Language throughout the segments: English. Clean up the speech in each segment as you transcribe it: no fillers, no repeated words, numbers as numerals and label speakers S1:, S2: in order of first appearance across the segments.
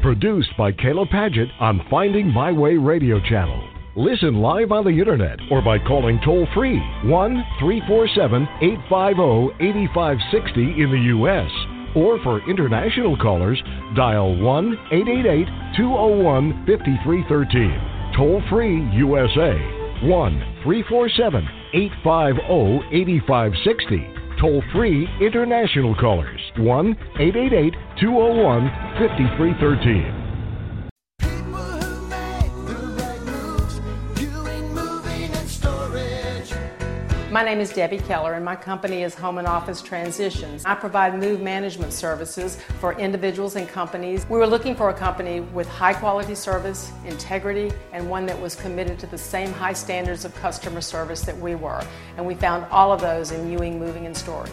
S1: Produced by Kayla Padgett on Finding My Way radio channel. Listen live on the internet or by calling toll-free 1-347-850-8560 in the U.S. Or for international callers, dial 1-888-201-5313. Toll-free USA, 1-347-850-8560. Toll-free international callers, 1-888-201-5313.
S2: My name is Debbie Keller, and my company is Home and Office Transitions. I provide move management services for individuals and companies. We were looking for a company with high quality service, integrity, and one that was committed to the same high standards of customer service that we were. And we found all of those in Ewing Moving and Storage.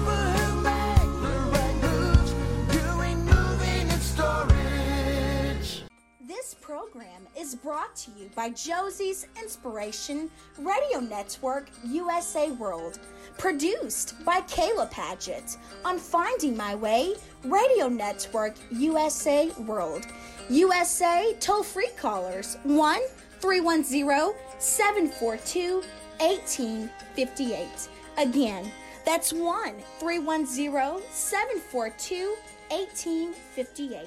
S3: This program is brought to you by Josie's Inspiration Radio Network USA World, produced by Kayla Padgett on Finding My Way Radio Network USA World. USA toll-free callers 1-310-742-1858. Again, that's 1-310-742-1858.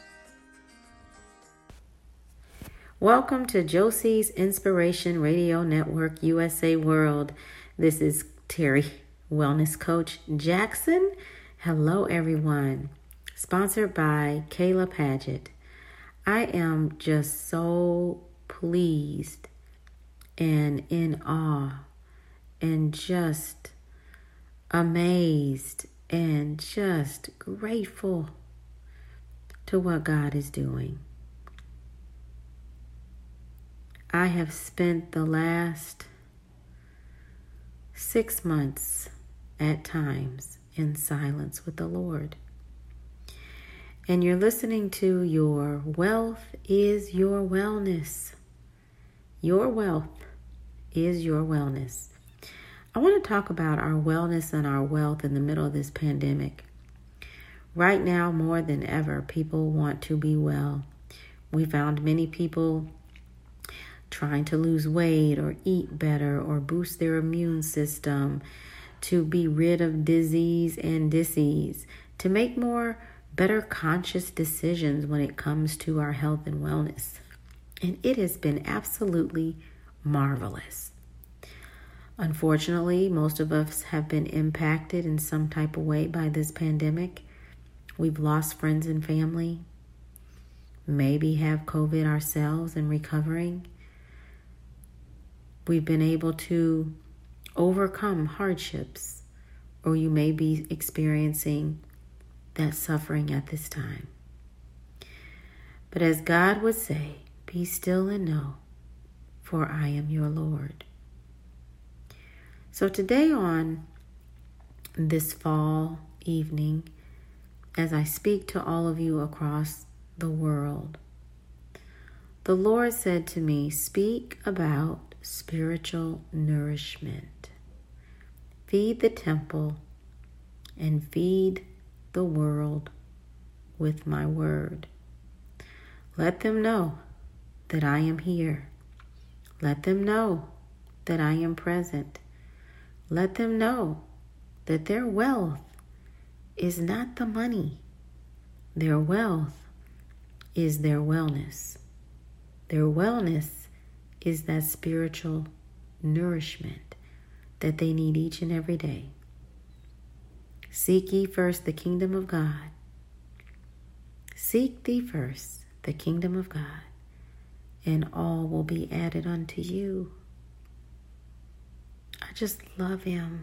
S4: Welcome to Josie's Inspiration Radio Network USA World. This is Terry, Wellness Coach Jackson. Hello, everyone. Sponsored by Kayla Padgett. I am just so pleased and in awe and just amazed and just grateful to what God is doing. I have spent the last 6 months at times in silence with the Lord. And you're listening to Your Wealth is Your Wellness. Your wealth is your wellness. I want to talk about our wellness and our wealth in the middle of this pandemic. Right now, more than ever, people want to be well. We found many people trying to lose weight or eat better or boost their immune system, to be rid of disease and disease, to make more better conscious decisions when it comes to our health and wellness. And it has been absolutely marvelous. Unfortunately, most of us have been impacted in some type of way by this pandemic. We've lost friends and family, maybe have COVID ourselves and recovering. We've been able to overcome hardships, or you may be experiencing that suffering at this time. But as God would say, be still and know, for I am your Lord. So today on this fall evening, as I speak to all of you across the world, the Lord said to me, speak about spiritual nourishment. Feed the temple and feed the world with my word. Let them know that I am here. Let them know that I am present. Let them know that their wealth is not the money. Their wealth is their wellness. Their wellness is that spiritual nourishment that they need each and every day. Seek ye first the kingdom of God. Seek thee first the kingdom of God, and all will be added unto you. I just love him.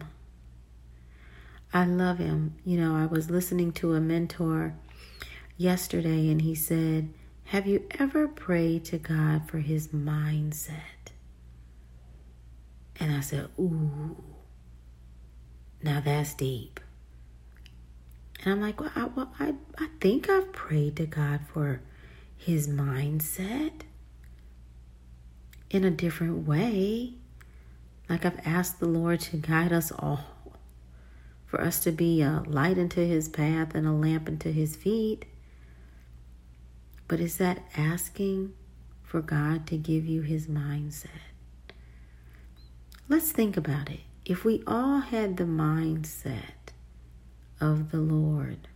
S4: I love him. You know, I was listening to a mentor yesterday, and he said, have you ever prayed to God for his mindset? And I said, ooh, now that's deep. And I'm like, I think I've prayed to God for his mindset in a different way. Like I've asked the Lord to guide us all, for us to be a light into his path and a lamp into his feet. But is that asking for God to give you his mindset? Let's think about it. If we all had the mindset of the Lord,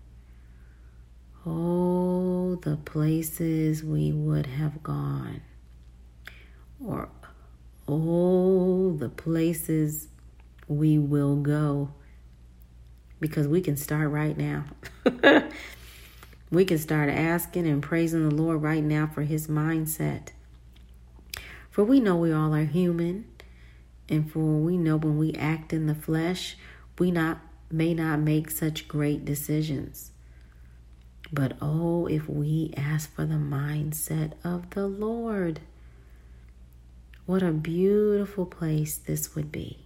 S4: oh, the places we would have gone. Or, oh, the places we will go. Because we can start right now. We can start asking and praising the Lord right now for his mindset. For we know we all are human. And for we know when we act in the flesh, we may not make such great decisions. But oh, if we ask for the mindset of the Lord, what a beautiful place this would be.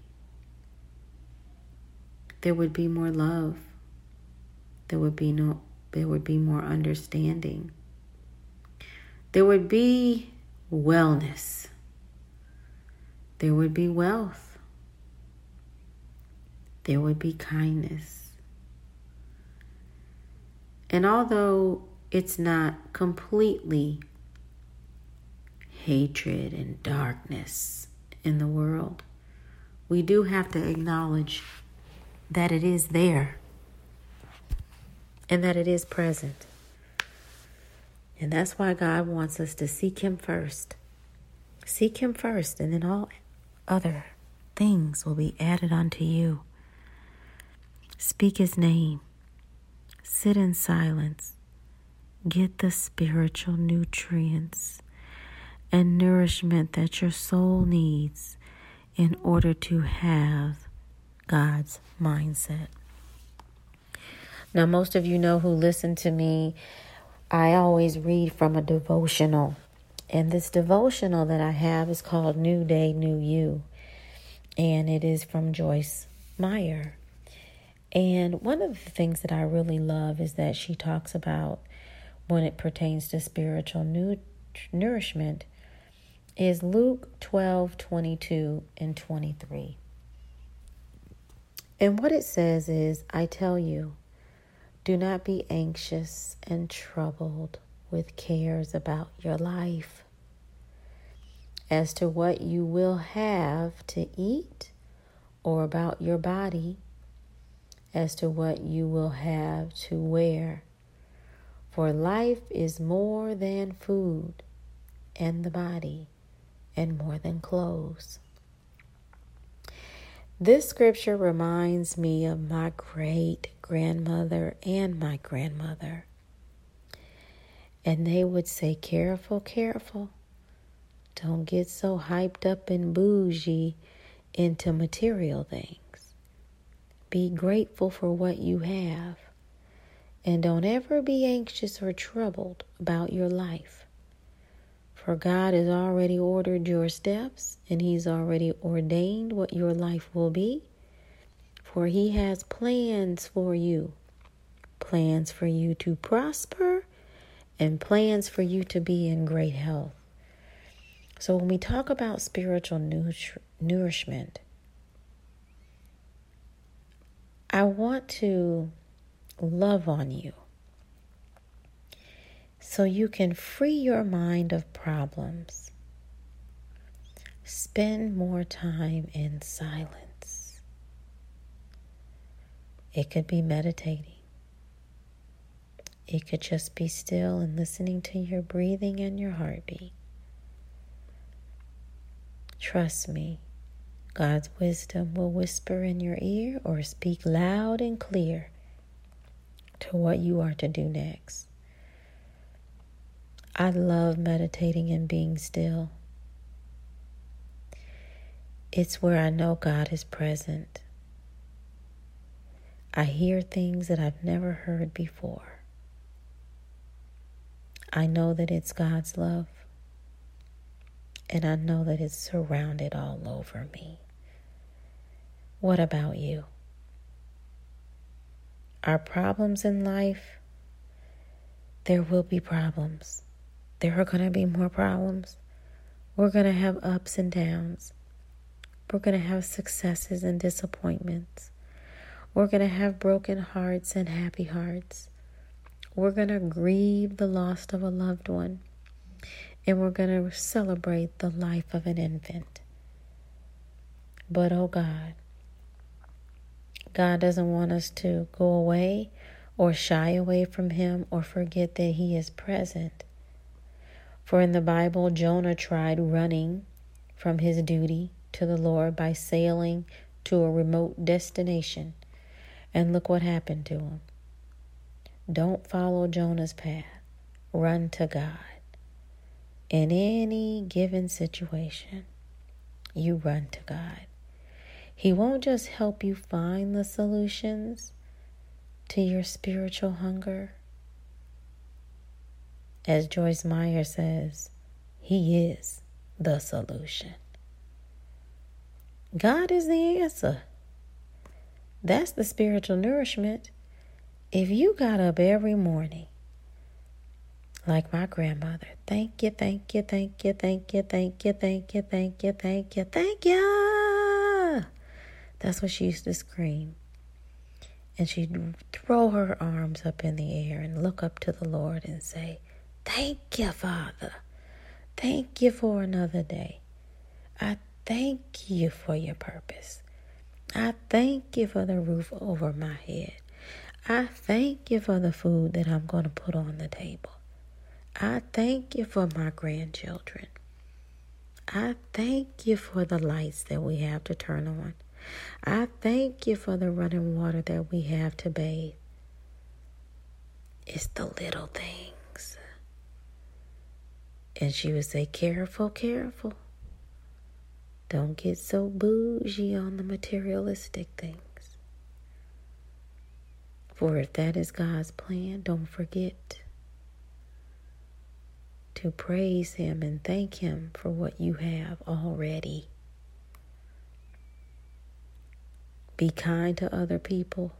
S4: There would be more love. There would be more understanding. There would be wellness. There would be wealth. There would be kindness. And although it's not completely hatred and darkness in the world, we do have to acknowledge that it is there and that it is present. And that's why God wants us to seek him first. Seek him first, and then all other things will be added unto you. Speak his name. Sit in silence. Get the spiritual nutrients and nourishment that your soul needs in order to have God's mindset. Now, most of you know who listen to me, I always read from a devotional. And this devotional that I have is called New Day, New You. And it is from Joyce Meyer. And one of the things that I really love is that she talks about when it pertains to spiritual nourishment is Luke 12:22 and 23. And what it says is, I tell you, do not be anxious and troubled with cares about your life, as to what you will have to eat, or about your body, as to what you will have to wear. For life is more than food, and the body, and more than clothes. This scripture reminds me of my great-grandmother and my grandmother. And they would say, careful, careful. Don't get so hyped up and bougie into material things. Be grateful for what you have. And don't ever be anxious or troubled about your life. For God has already ordered your steps, and he's already ordained what your life will be. For he has plans for you. Plans for you to prosper, and plans for you to be in great health. So when we talk about spiritual nourishment, I want to love on you so you can free your mind of problems. Spend more time in silence. It could be meditating. It could just be still and listening to your breathing and your heartbeat. Trust me, God's wisdom will whisper in your ear or speak loud and clear to what you are to do next. I love meditating and being still. It's where I know God is present. I hear things that I've never heard before. I know that it's God's love. And I know that it's surrounded all over me. What about you? Our problems in life, there will be problems. There are going to be more problems. We're going to have ups and downs. We're going to have successes and disappointments. We're going to have broken hearts and happy hearts. We're going to grieve the loss of a loved one. And we're going to celebrate the life of an infant. But, oh God, God doesn't want us to go away or shy away from him or forget that he is present. For in the Bible, Jonah tried running from his duty to the Lord by sailing to a remote destination. And look what happened to him. Don't follow Jonah's path. Run to God. In any given situation, you run to God. He won't just help you find the solutions to your spiritual hunger. As Joyce Meyer says, he is the solution. God is the answer. That's the spiritual nourishment. If you got up every morning, like my grandmother, thank you, thank you, thank you, thank you, thank you, thank you, thank you, thank you, thank you. That's what she used to scream. And she'd throw her arms up in the air and look up to the Lord and say, thank you, Father. Thank you for another day. I thank you for your purpose. I thank you for the roof over my head. I thank you for the food that I'm going to put on the table. I thank you for my grandchildren. I thank you for the lights that we have to turn on. I thank you for the running water that we have to bathe. It's the little things. And she would say, careful, careful. Don't get so bougie on the materialistic things. For if that is God's plan, don't forget to praise him and thank him for what you have already. Be kind to other people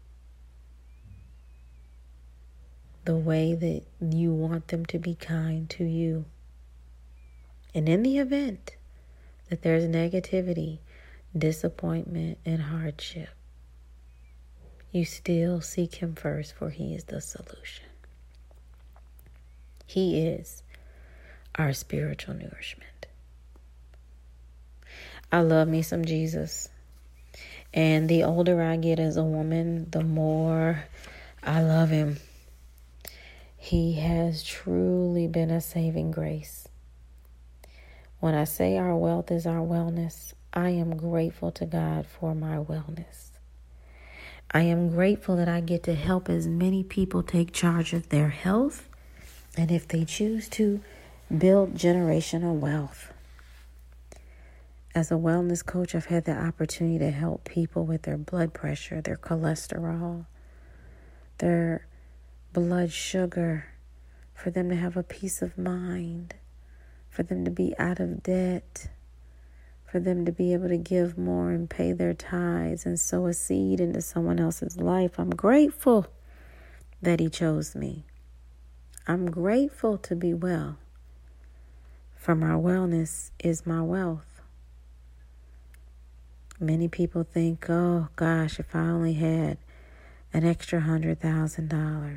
S4: the way that you want them to be kind to you. And in the event that there's negativity, disappointment, and hardship, you still seek him first, for he is the solution. He is our spiritual nourishment. I love me some Jesus. And the older I get as a woman, the more I love him. He has truly been a saving grace. When I say our wealth is our wellness, I am grateful to God for my wellness. I am grateful that I get to help as many people take charge of their health, and if they choose to, build generational wealth. As a wellness coach, I've had the opportunity to help people with their blood pressure, their cholesterol, their blood sugar, for them to have a peace of mind, for them to be out of debt, for them to be able to give more and pay their tithes and sow a seed into someone else's life. I'm grateful that he chose me. I'm grateful to be well. For my wellness is my wealth. Many people think, oh gosh, if I only had an extra $100,000.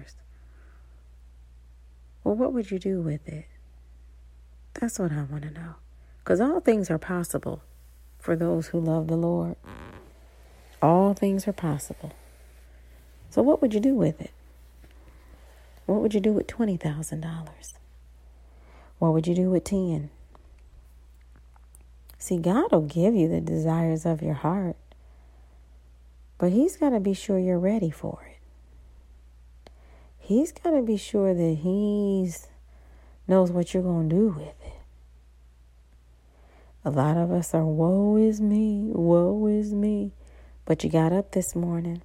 S4: Well, what would you do with it? That's what I want to know. Because all things are possible for those who love the Lord. All things are possible. So what would you do with it? What would you do with $20,000? What would you do with 10? See, God will give you the desires of your heart, but he's got to be sure you're ready for it. He's got to be sure that he knows what you're going to do with it. A lot of us are, woe is me, woe is me. But you got up this morning.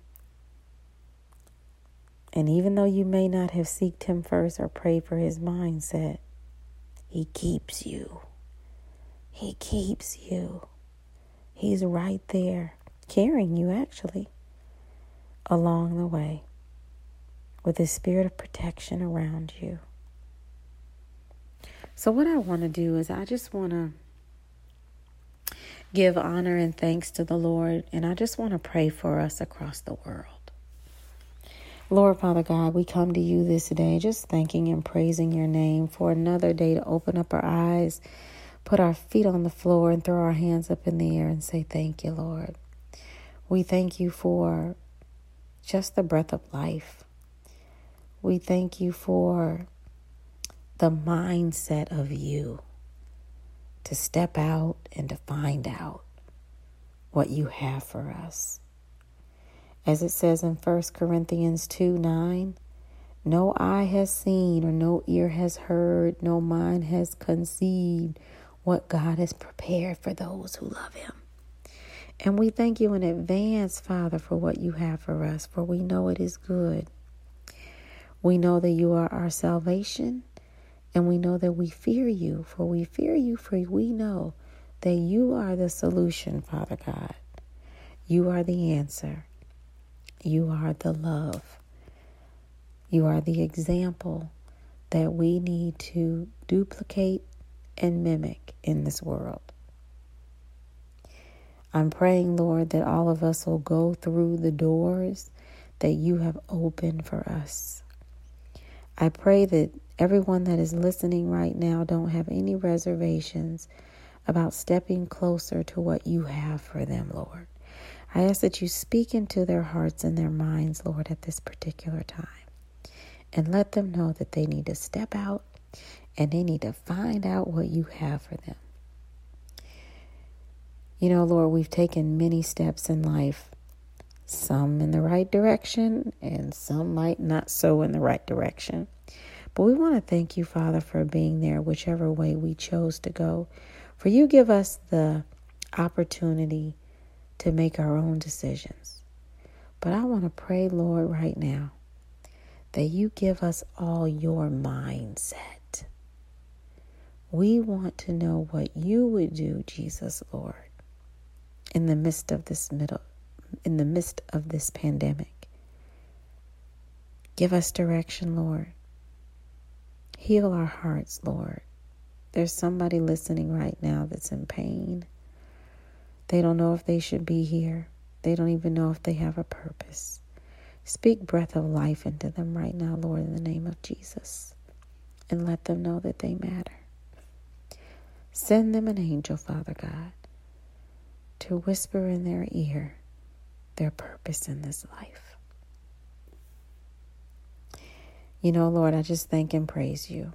S4: And even though you may not have sought him first or prayed for his mindset, he keeps you. He keeps you. He's right there, carrying you actually, along the way, with his spirit of protection around you. So what I want to do is I just want to give honor and thanks to the Lord, and I just want to pray for us across the world. Lord, Father God, we come to you this day just thanking and praising your name for another day to open up our eyes, put our feet on the floor, and throw our hands up in the air and say thank you, Lord. We thank you for just the breath of life. We thank you for the mindset of you to step out and to find out what you have for us. As it says in 1 Corinthians 2:9, no eye has seen or no ear has heard, no mind has conceived what God has prepared for those who love him. And we thank you in advance, Father, for what you have for us, for we know it is good. We know that you are our salvation, and we know that we fear you, for we fear you, for we know that you are the solution, Father God. You are the answer. You are the love. You are the example that we need to duplicate and mimic in this world. I'm praying, Lord, that all of us will go through the doors that you have opened for us. I pray that everyone that is listening right now don't have any reservations about stepping closer to what you have for them, Lord. I ask that you speak into their hearts and their minds, Lord, at this particular time. And let them know that they need to step out and they need to find out what you have for them. You know, Lord, we've taken many steps in life, some in the right direction and some might not so in the right direction. But we want to thank you, Father, for being there whichever way we chose to go. For you give us the opportunity to make our own decisions. But I want to pray, Lord, right now, that you give us all your mindset. We want to know what you would do, Jesus, Lord, in the midst of this pandemic. Give us direction, Lord. Heal our hearts, Lord. There's somebody listening right now that's in pain. They don't know if they should be here. They don't even know if they have a purpose. Speak breath of life into them right now, Lord, in the name of Jesus. And let them know that they matter. Send them an angel, Father God, to whisper in their ear their purpose in this life. You know, Lord, I just thank and praise you.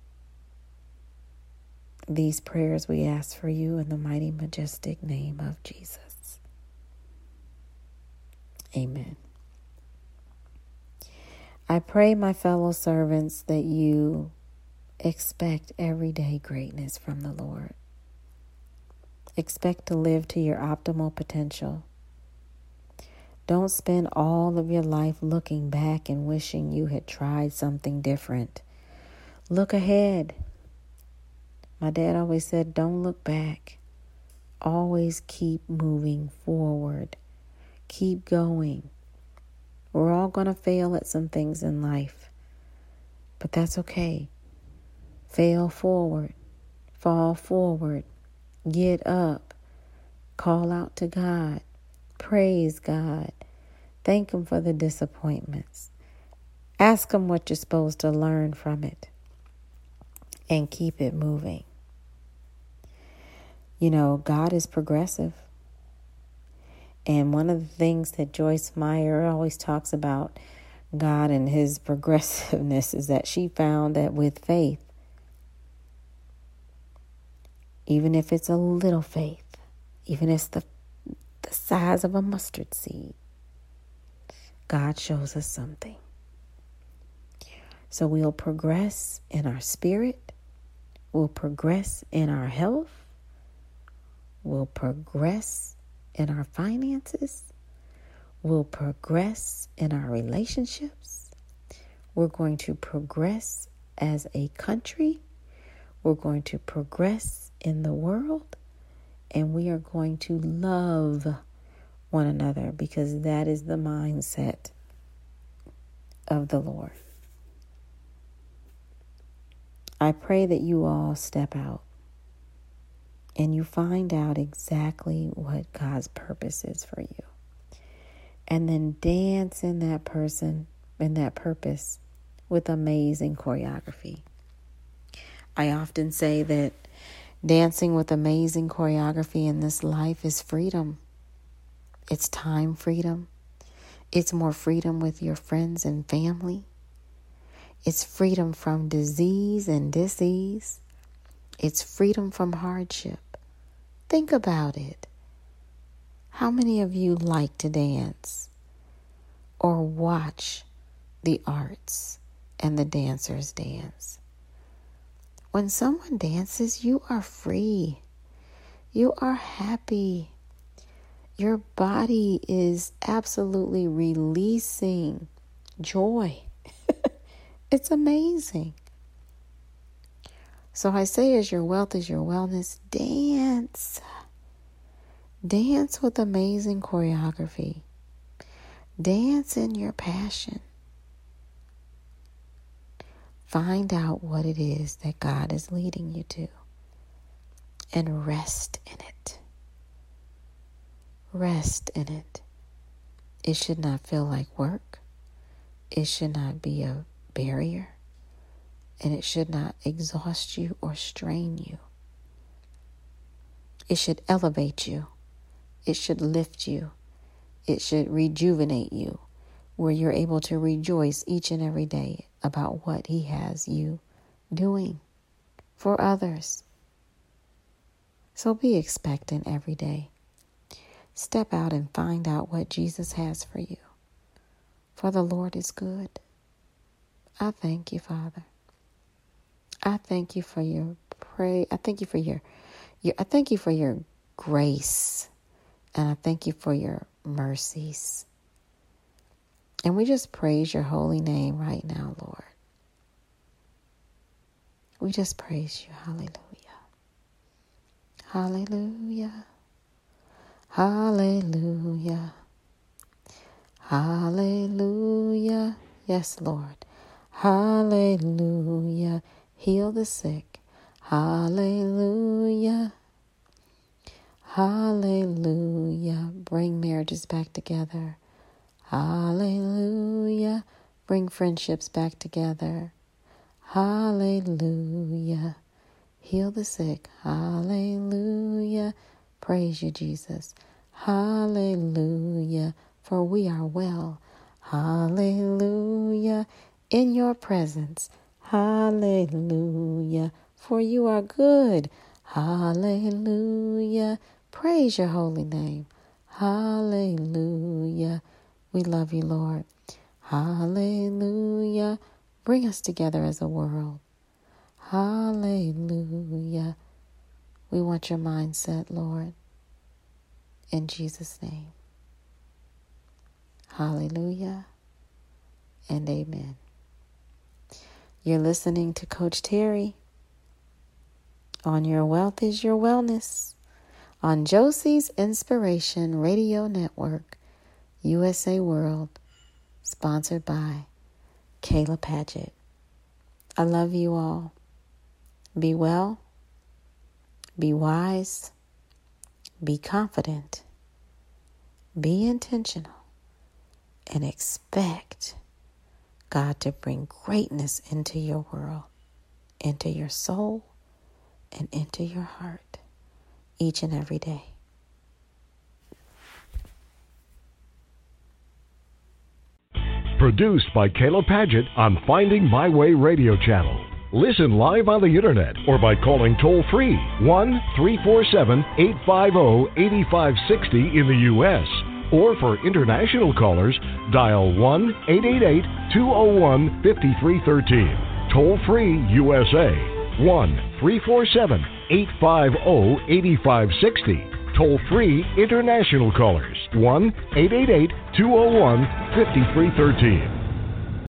S4: These prayers we ask for you in the mighty, majestic name of Jesus. Amen. I pray, my fellow servants, that you expect everyday greatness from the Lord. Expect to live to your optimal potential. Don't spend all of your life looking back and wishing you had tried something different. Look ahead. My dad always said, don't look back. Always keep moving forward. Keep going. We're all going to fail at some things in life, but that's okay. Fail forward. Fall forward. Get up. Call out to God. Praise God. Thank Him for the disappointments. Ask Him what you're supposed to learn from it. And keep it moving. You know, God is progressive. And one of the things that Joyce Meyer always talks about God and His progressiveness is that she found that with faith, even if it's a little faith, even if it's the size of a mustard seed, God shows us something. So we'll progress in our spirit. We'll progress in our health. We'll progress in our finances. We'll progress in our relationships. We're going to progress as a country. We're going to progress in the world. And we are going to love one another because that is the mindset of the Lord. I pray that you all step out and you find out exactly what God's purpose is for you. And then dance in that person and that purpose with amazing choreography. I often say that dancing with amazing choreography in this life is freedom. It's time freedom. It's more freedom with your friends and family. It's freedom from disease and dis-ease. It's freedom from hardship. Think about it. How many of you like to dance or watch the arts and the dancers dance? When someone dances, you are free. You are happy. Your body is absolutely releasing joy. It's amazing. So I say, as your wealth is your wellness, dance. Dance with amazing choreography. Dance in your passion. Find out what it is that God is leading you to and rest in it. Rest in it. It should not feel like work. It should not be a barrier. And it should not exhaust you or strain you. It should elevate you. It should lift you. It should rejuvenate you, where you're able to rejoice each and every day about what He has you doing for others. So be expectant every day. Step out and find out what Jesus has for you. For the Lord is good. I thank you, Father. I thank you for your praise. I thank you for I thank you for your grace. And I thank you for your mercies. And we just praise your holy name right now, Lord. We just praise you. Hallelujah. Hallelujah. Hallelujah. Hallelujah. Yes, Lord. Hallelujah. Heal the sick. Hallelujah. Hallelujah. Bring marriages back together. Hallelujah. Bring friendships back together. Hallelujah. Heal the sick. Hallelujah. Praise you, Jesus. Hallelujah. For we are well. Hallelujah. In your presence. Hallelujah. For you are good. Hallelujah. Praise your holy name. Hallelujah. We love you, Lord. Hallelujah. Bring us together as a world. Hallelujah. We want your mindset, Lord. In Jesus' name. Hallelujah and amen. You're listening to Coach Terry on Your Wealth is Your Wellness on Josie's Inspiration Radio Network, USA World, sponsored by Kayla Padgett. I love you all. Be well, be wise, be confident, be intentional, and expect God to bring greatness into your world, into your soul, and into your heart each and every day.
S1: Produced by Kayla Padgett on Finding My Way Radio Channel. Listen live on the internet or by calling toll-free 1-347-850-8560 in the U.S. Or for international callers, dial 1-888-201-5313. Toll-free USA, 1-347-850-8560. Toll-free international callers, 1-888-201-5313.